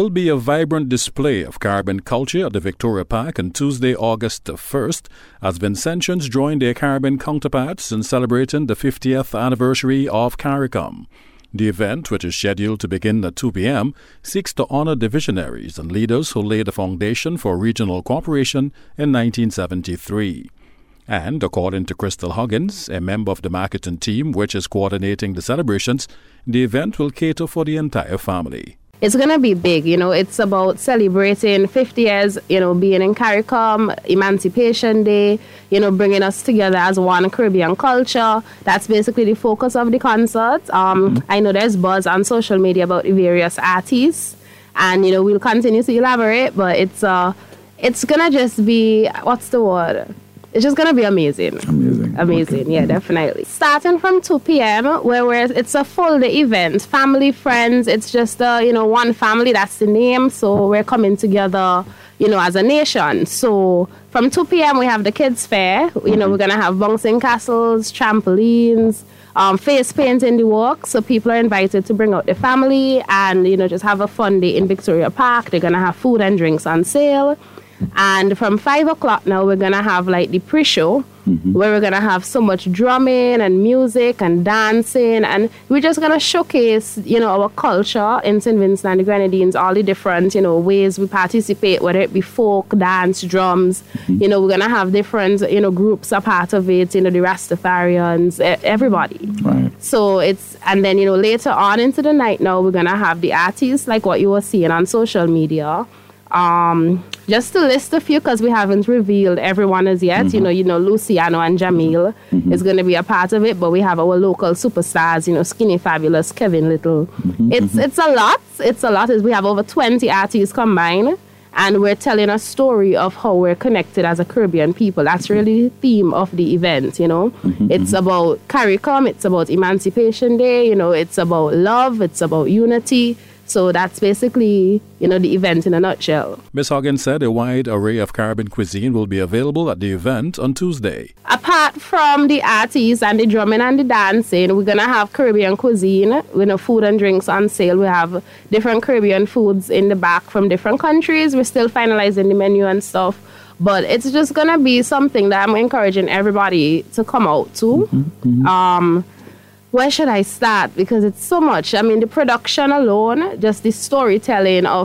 will be a vibrant display of Caribbean culture at the Victoria Park on Tuesday, August 1st, as Vincentians join their Caribbean counterparts in celebrating the 50th anniversary of CARICOM. The event, which is scheduled to begin at 2 p.m., seeks to honor the visionaries and leaders who laid the foundation for regional cooperation in 1973. And according to Crystal Huggins, a member of the marketing team which is coordinating the celebrations, the event will cater for the entire family. It's going to be big, it's about celebrating 50 years, being in CARICOM, Emancipation Day, bringing us together as one Caribbean culture. That's basically the focus of the concert. I know there's buzz on social media about the various artists, and, we'll continue to elaborate, but it's going to just be, what's the word? It's just going to be amazing. Amazing, okay. Yeah, definitely. Starting from 2 p.m., where it's a full day event, family, friends, it's just, one family, that's the name. So we're coming together, as a nation. So from 2 p.m., we have the kids' fair. We're going to have bouncing castles, trampolines, face paint in the walk. So people are invited to bring out their family and, just have a fun day in Victoria Park. They're going to have food and drinks on sale. And from 5 o'clock now, we're going to have the pre-show, where we're going to have so much drumming and music and dancing. And we're just going to showcase, our culture in St. Vincent and the Grenadines, all the different, ways we participate, whether it be folk, dance, drums. We're going to have different, groups a part of it, the Rastafarians, everybody. Right. So and then, later on into the night now, we're going to have the artists, like what you were seeing on social media. Just to list a few, because we haven't revealed everyone as yet. Luciano and Jamil is going to be a part of it, but we have our local superstars, Skinny Fabulous, Kevin Little. It's a lot. It's a lot. We have over 20 artists combined, and we're telling a story of how we're connected as a Caribbean people. That's really the theme of the event, It's about CARICOM, it's about Emancipation Day, it's about love, it's about unity. So that's basically, the event in a nutshell. Ms. Huggins said a wide array of Caribbean cuisine will be available at the event on Tuesday. Apart from the artists and the drumming and the dancing, we're going to have Caribbean cuisine. Food and drinks on sale. We have different Caribbean foods in the back from different countries. We're still finalizing the menu and stuff. But it's just going to be something that I'm encouraging everybody to come out to. Where should I start? Because it's so much. The production alone, just the storytelling of,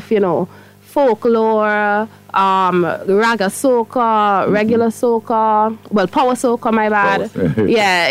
folklore, raga soca, regular soca, power soca, my bad. Yeah,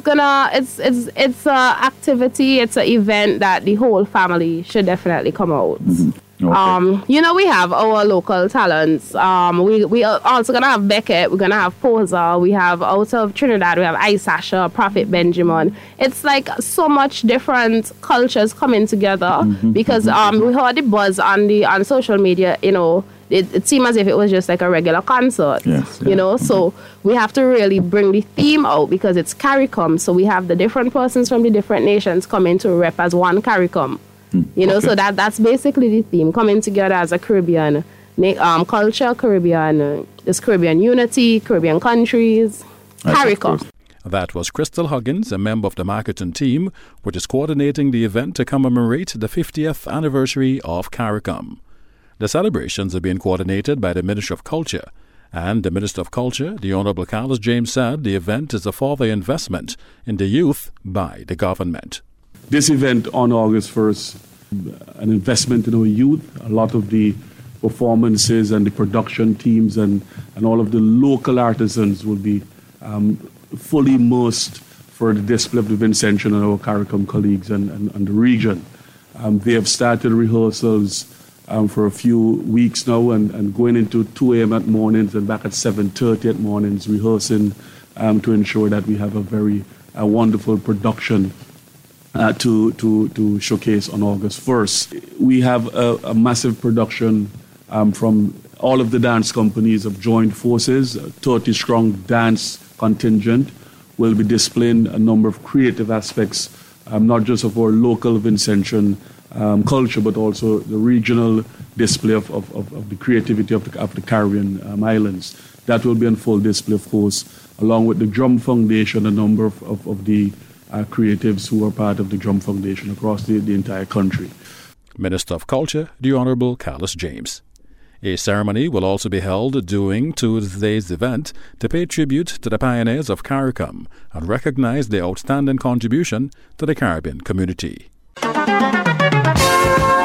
it's a activity, it's an event that the whole family should definitely come out. Okay. We have our local talents. We are also going to have Beckett. We're going to have Posa. We have out of Trinidad, we have Ice Asher, Prophet Benjamin. It's so much different cultures coming together because we heard the buzz on social media, it seemed as if it was just a regular concert, yes. So we have to really bring the theme out because it's CARICOM. So we have the different persons from the different nations coming to rep as one CARICOM. Okay. So that's basically the theme, coming together as a Caribbean culture, Caribbean unity, Caribbean countries, CARICOM. That was Crystal Huggins, a member of the marketing team, which is coordinating the event to commemorate the 50th anniversary of CARICOM. The celebrations are being coordinated by the Ministry of Culture. And the Minister of Culture, the Honorable Carlos James, said the event is a further investment in the youth by the government. This event on August 1st, an investment in our youth. A lot of the performances and the production teams and all of the local artisans will be fully immersed for the display of the Vincentian and our CARICOM colleagues and the region. They have started rehearsals for a few weeks now and going into 2 a.m. at mornings and back at 7:30 at mornings, rehearsing to ensure that we have a very wonderful production to showcase on August 1st. We have a massive production from all of the dance companies have joined forces. A 30-strong dance contingent will be displaying a number of creative aspects, not just of our local Vincentian culture, but also the regional display of the creativity of the Caribbean islands. That will be on full display, of course, along with the Drum Foundation, a number of the creatives who are part of the Drum Foundation across the entire country. Minister of Culture, the Honourable Carlos James. A ceremony will also be held during Tuesday's event to pay tribute to the pioneers of CARICOM and recognise their outstanding contribution to the Caribbean community.